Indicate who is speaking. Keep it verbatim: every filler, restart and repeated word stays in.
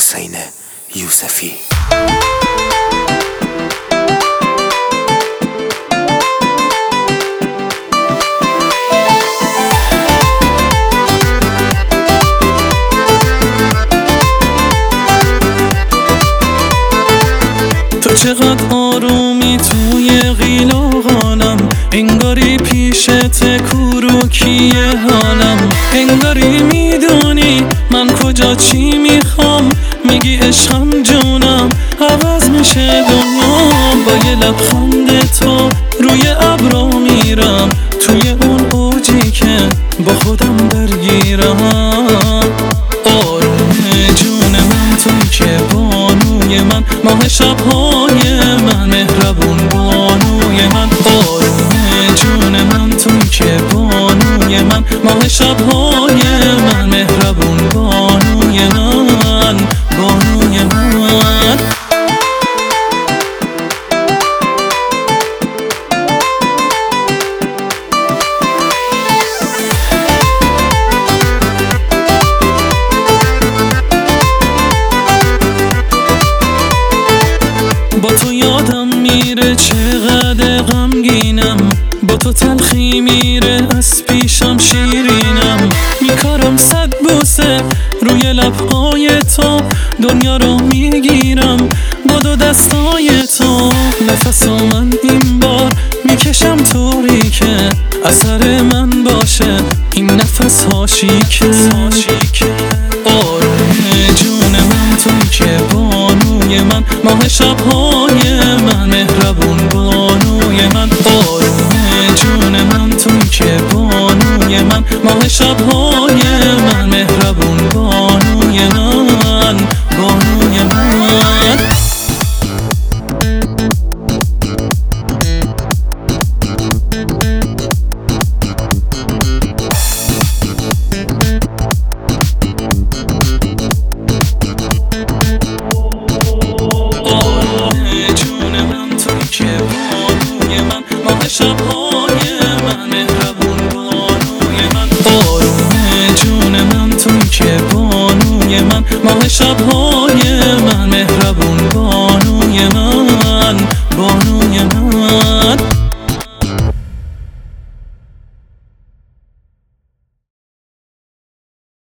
Speaker 1: حسین یوسفی.
Speaker 2: تو چقدر آرومی توی قیلاقانم، انگاری پیشت کوروکیه حالم، انگاری میدونی من کجا چی میخوام، میگی عشقم جونم عوض میشه دنیا. با یه لبخند تو روی ابرا میرم، توی اون اوجی که با خودم درگیرم. آروم جون من توی که بانوی من، ماه شبهای من، مهربون بانوی من. آروم جون من توی که بانوی من، ماه شبهای من، مهربون بانوی من، بانوی من. با تو یادم میره چقدر غمگینم، با تو تلخی میره از پیشم شیرینم. میکارم صد بوسه روی لبهای تو، دنیا رو میگیرم با دو دستای تو. نفس من این بار میکشم طوری که اثر من باشه این نفس هاشیکه. آروم جون من توی که بانوی من، ماه شبهای من، مهربون بانوی من. آروم جون من توی که بانوی من، ماه شبهای من، مهربون بانوی من، بانوی من. شبهای من، مهربون بانوی من. آروم جون من توی که بانوی من، ماه شبهای من، مهربون